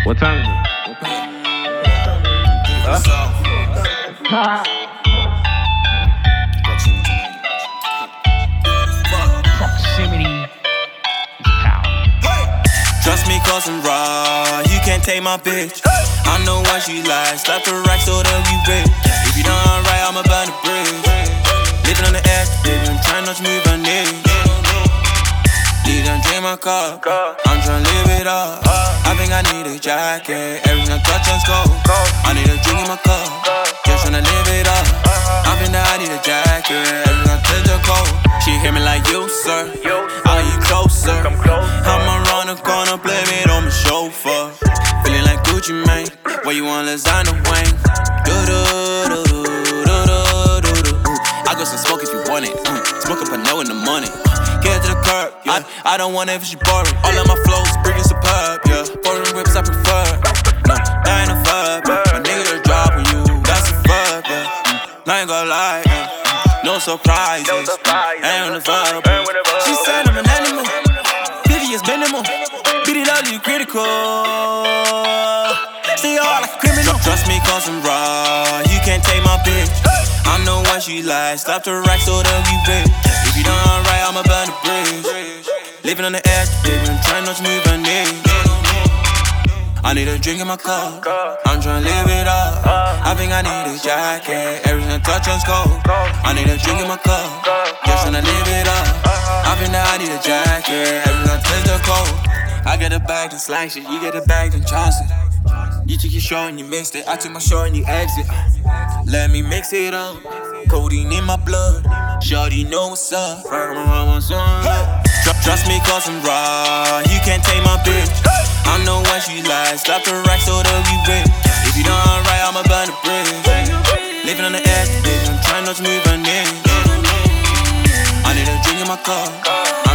What time is it? Proximity is power. Trust me, cause I'm raw. You can't take my bitch. I know why she lies. Slap the rack so that we rich. If you done right, I'ma burn the bridge. Living on the edge, baby, I'm trying not to move my knees. Need to drink my cup. I'm trying to live it up. I think I need a jacket. Everything I touch and go. I need a drink in my cup. Just trying to live it up. I think that I need a jacket. Everything I touch and go. She hear me like you, sir. Are you closer? I'ma run the corner, blame it on my chauffeur. Feeling like Gucci Mane. Where you want lasagna wing? I got some smoke if you want it. Smoke up a no in the morning. Get to the curb, yeah. I don't want it if she boring. All of my flows pretty superb, yeah. Foreign whips I prefer. No, that ain't a verb, yeah. My nigga just drop on you, that's a verb, yeah. I ain't gonna lie, yeah. No surprises, ain't on the verb. She said I'm an animal, Vivi is minimal. Beat it up, you critical. Stay hard like a criminal. Trust me, cause I'm raw. You can't take my bitch. I know why she lies. Slap the rack so that we rich. If you done right, I'ma burn the bridge. Living on the edge, baby, I'm trying not to move my knees. I need a drink in my cup. I'm trying to live it up. I think I need a jacket. Everything I touch on cold. I need a drink in my cup. Just trying to live it up. I think that I need a jacket. Everything I touch on cold. I get a bag and slice it. You get a bag and toss it. You took your show and you mixed it. I took my show and you exit. Let me mix it up. Codeine in my blood. Shorty know what's up. Trust me cause I'm raw. You can't take my bitch. I know why she lies. Slap the rack so that we rich. If you done right, I'ma burn the bridge. Living on the edge, baby, I'm trying not to move my knees. I need a drink in my cup.